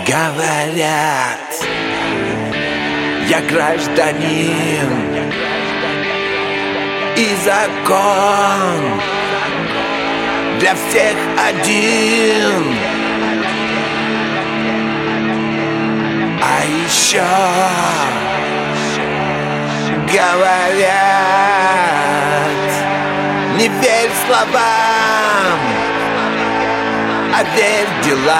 Говорят, я гражданин, и закон для всех один. А еще говорят, не верь словам, а верь делам.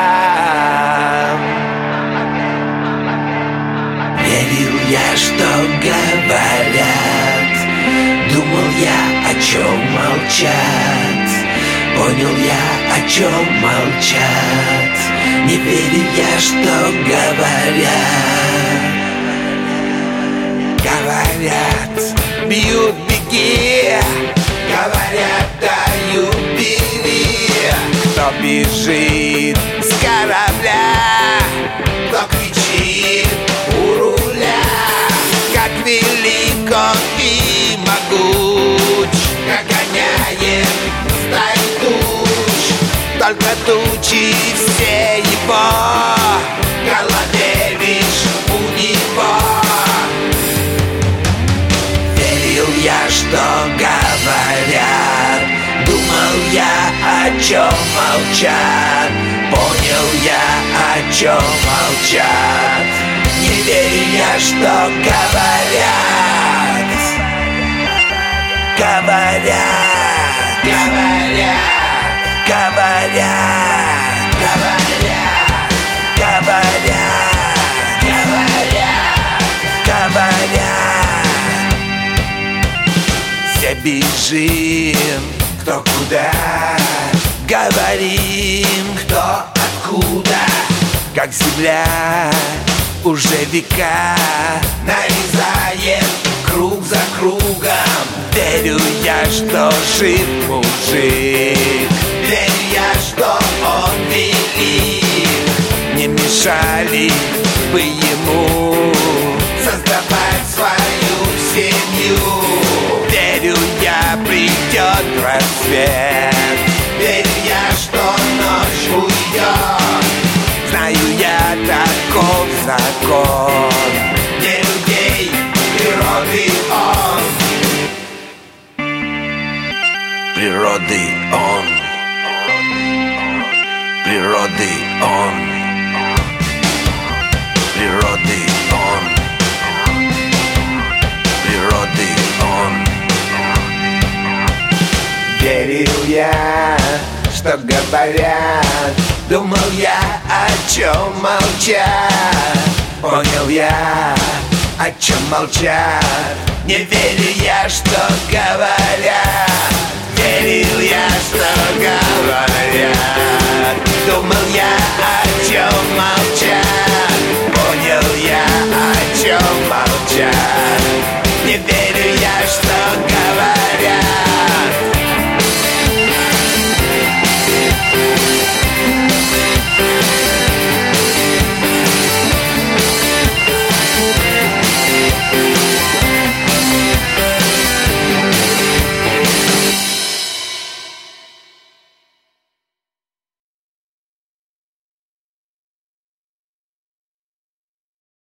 Верил я, что говорят, думал я, о чем молчат. Понял я, о чем молчат. Не верю я, что говорят. Говорят, бьют, беги. Говорят, дают, бери. Кто бежит с корабля, кто кричит у руля. Как велик он и могуч, как гоняет стаи туч. Только тучи все его в голове лишь у него. Верил я, что говорят, думал я, о чем молчат. Понял я, о чем молчат. Не верю я, что говорят. Говорят, говорят, говорят, говорят, говорят, говорят, говорят. Все бежим, кто куда, говорим, кто откуда. Как земля уже века нарезает круг за кругом. Верю я, что жив мужик, верю я, что он велик. Не мешали бы ему создавать свою семью. Верю я, придет рассвет, верю я, что ночь уйдет. Знаю я, таков закон не людей, природы он. Природы он. Природы он. Природы он. Природы он. Верил я, что говорят, думал я, о чем молчат. Понял я, о чем молчат. Не верю я, что говорят. Верил я, что говорят. Думал я, о чем молчат.